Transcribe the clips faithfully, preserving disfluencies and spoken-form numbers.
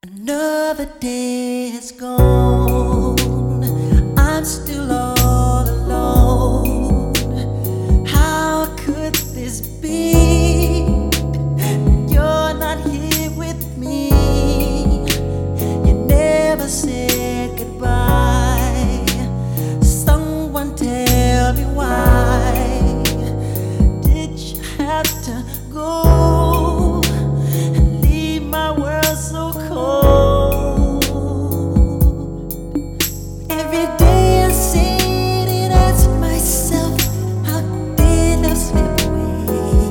Another day has gone. I'm still all alone. How could this be? You're not here with me. You never said goodbye. Someone tell me why did you have to go and leave my world so cold? Every day I sit and ask myself, how did I slip away?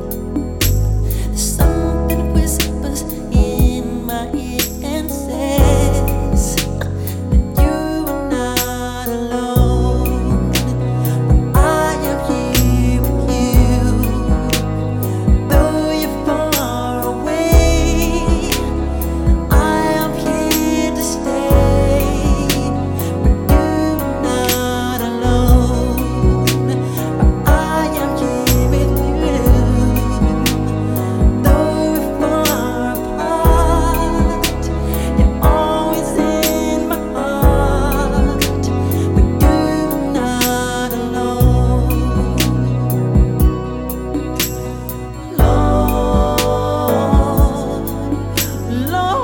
Something whispers in my ear and says that you are not alone. I am here with you, though you're far away. I am here to stay, but you're not alone. But I am here with you, though we're far apart. You're always in my heart, but you're not alone. Lord, Lord.